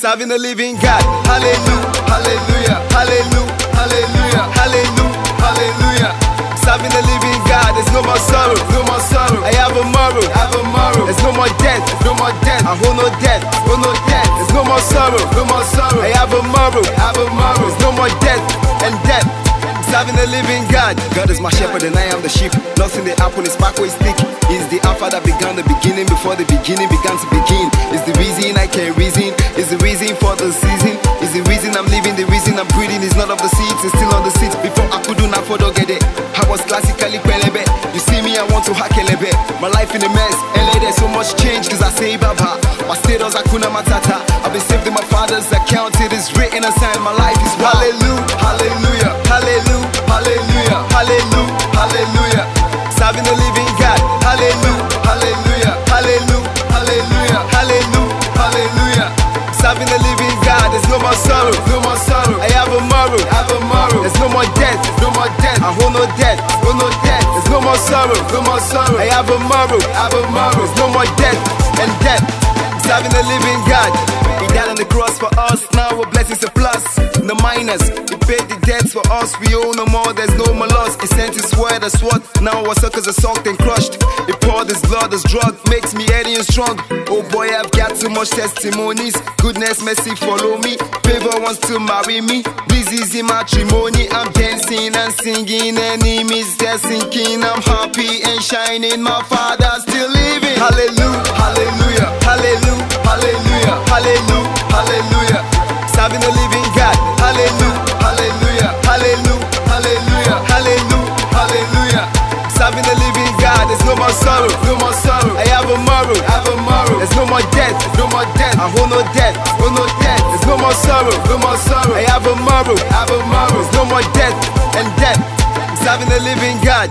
serving the living God. Hallelujah, hallelujah, hallelujah, hallelujah, hallelujah, hallelujah. Serving the living God. There's no more sorrow, no more sorrow. I have a morrow, I have a morrow. There's no more death, no more death. I hold no death, hold no death. There's no more sorrow, no more sorrow. I have a morrow, I have a morrow. There's no more death and death. Serving the living God. God is my shepherd and I am the sheep. Nothing the apple is back where it's thick. He's the alpha that began the beginning before the beginning began to begin. It's the reason I can reason. It's the reason for the season. It's the reason I'm living. The reason I'm breathing is not of the seeds. It's still on the seats. Before I could do not for get it. I was classically pelebe. You see me, I want to hack elebe. My life in a mess. LA, there's so much change cause I say baba. My status Hakuna Matata. I've been saved in my father's account. It is written a sign. My life is wow. Hallelujah, hallelujah, hallelujah. Hallelujah, hallelujah, hallelujah. Serving the living God. Hallelujah, hallelujah, hallelujah, hallelujah, hallelujah, hallelujah. Serving the living God. There's no more sorrow, no more sorrow. I have a morrow, I have a morrow. There's no more death, no more death. I hold no death, hold no death. There's no more sorrow, no more sorrow. I have a morrow, I have a morrow. There's no more death and death. Serving the living God. He died on the cross for us. Now our blessings are plus. No minus. He paid the debts for us. We owe no more. There's no more loss. He sent his word as what? Now our circles are soaked and crushed. He poured his blood as drug. Makes me heady and strong. Oh boy, I've got too much testimonies. Goodness, mercy, follow me. Favor wants to marry me. This is in matrimony. I'm dancing and singing. Enemies, they're sinking. I'm happy and shining. My father's still living. Hallelujah, hallelujah, hallelujah, hallelujah, hallelujah, hallelujah. Serving the living God. Hallelujah, hallelujah, hallelujah, hallelujah, hallelujah, hallelujah. Serving the living God. There's no more sorrow, no more sorrow. I have a morrow, I have a morrow. There's no more death, no more death. I hold no death, hold no death. There's no more sorrow, no more sorrow. I have a morrow, I have a morrow. There's no more death and death. Serving the living God.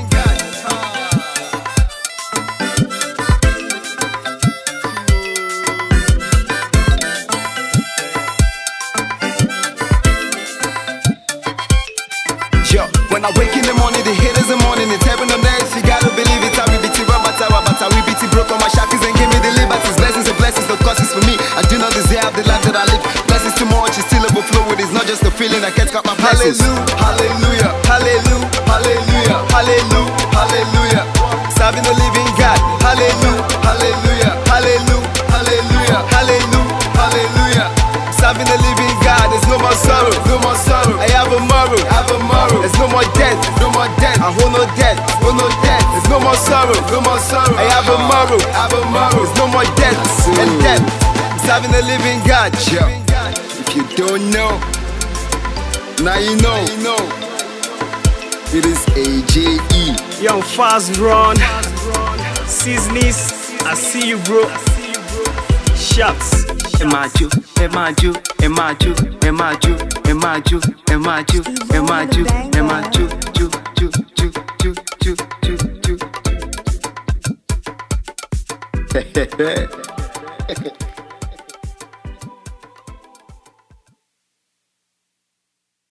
Yo, when I wake in the morning, the haters in the morning, it's heaven on earth. You gotta believe it. I repeat it, rabata, repeat it, broke on my shackles and give me the liberties. Blessings and blessings, no causes for me. I do not deserve the life that I live. Blessings too much, it's still overflow. It is not just a feeling, I can't cut my blessings. Hallelujah, hallelujah, hallelujah, hallelujah, hallelujah. Serving the living God. Hallelujah, hallelujah, hallelujah, hallelujah, hallelujah, hallelujah. Serving the living God. There's no more sorrow, no more sorrow. I have a morrow, I have a morrow. There's no more death, no more death. I hold no death, hold no death. There's no more sorrow, no more sorrow. I have a morrow, I have a morrow. There's no more death and death. Serving the living God. Yo, if you don't know, now you know. It is AJE. Young Fast Run, Seasonings, I see you, bro. Shots. Emaju, Emaju, Emaju, Emaju, Emaju, Emaju, Emaju, Emaju.